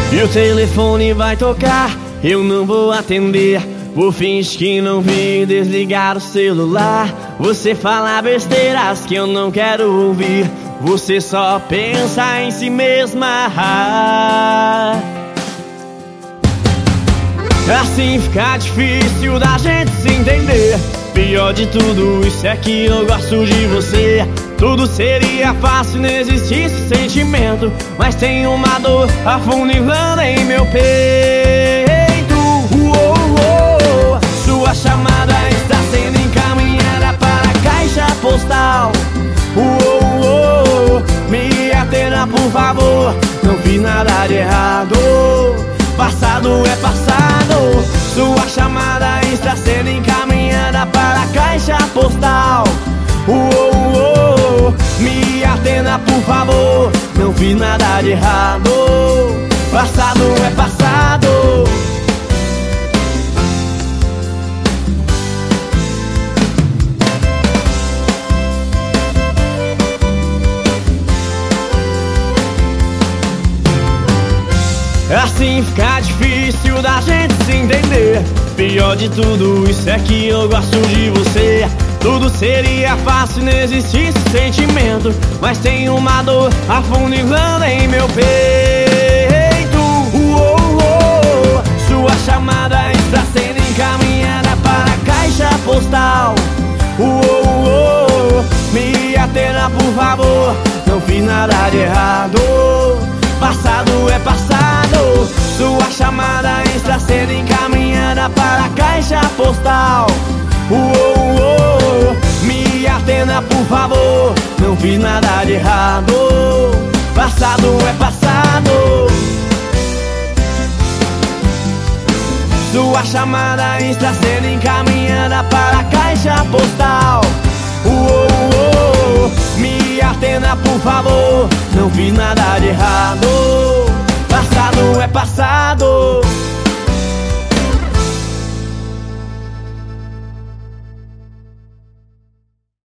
E o telefone vai tocar, eu não vou atender. Vou fingir que não vi, desligar o celular. Você fala besteiras que eu não quero ouvir. Você só pensa em si mesma. Assim fica difícil da gente se entender. Pior de tudo isso é que eu gosto de você. Tudo seria fácil, não existisse sentimento, mas tem uma dor afundando em meu peito. Sua chamada está sendo encaminhada para a caixa postal. Me atenda, por favor, não fiz nada de errado. Passado é passado. Sua chamada está sendo encaminhada para a caixa postal. Me atenda, por favor, não fiz nada de errado. Passado é passado. Assim fica difícil da gente se entender. Pior de tudo isso é que eu gosto de você. Tudo seria fácil, não existisse sentimento, mas tem uma dor afundando em meu peito. Sua chamada está sendo encaminhada para a caixa postal. Me atenda, por favor, não fiz nada de errado. Passado é passado. Sua chamada está sendo encaminhada para a caixa postal. Me atenda, por favor, não fiz nada de errado. Passado é passado. Sua chamada está sendo encaminhada para a caixa postal. Me atenda, por favor, não fiz nada de errado.